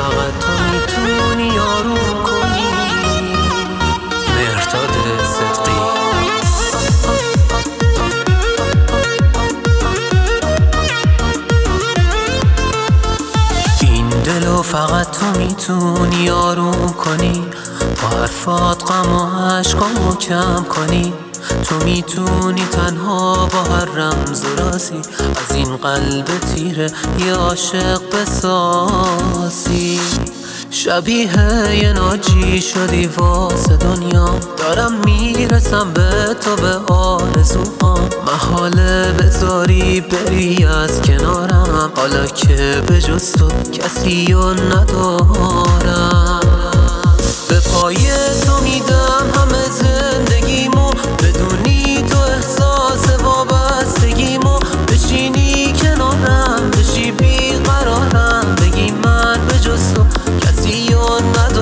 فقط تو میتونی آروم کنی. مهرداد صدقی. این دلو فقط تو میتونی آروم کنی، با حرفات غم و عشقامو کم کنی. تو میتونی تنها با هر رمز و رازی از این قلب تیره یه عاشق بسازی. شبیه یه ناجی شدی واسه دنیا، دارم میرسم به تو به آرزوهام. محاله بذاری بری از کنارم، حالا که به جز تو کسی رو ندارم. به پای تو میدم همه زندگیمو، بدونی تو احساس وابستگیمو. بشینی کنارم بشی بیقرارم، بگی من به جز تو کسی رو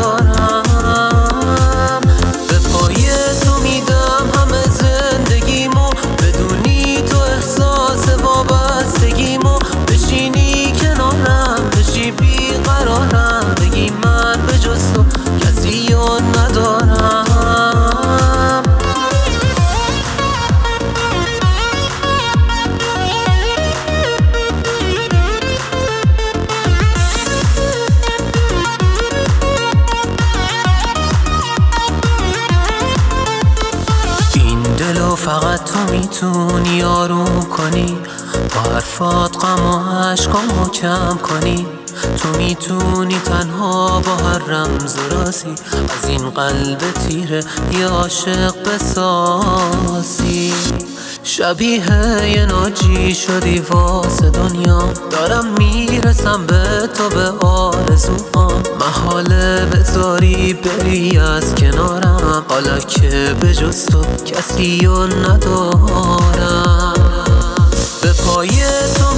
ندارم. به پای تو میدم همه زندگیمو، بدونی تو احساس وابستگیمو. بشینی کنارم بشی بیقرارم، بگی من به جز تو کسی رو ندارم. این دلو فقط تو میتونی آروم کنی، با حرفات غم و عشقامو کم کنی. تو میتونی تنها با هر رمز و رازی از این قلب تیره یه عاشق بسازی. شبیه یه ناجی شدی واسه دنیا، دارم میرسم به تو به آرزوهام. محاله بذاری بری از کنارم، حالا که به جز تو کسی رو ندارم. به پای تو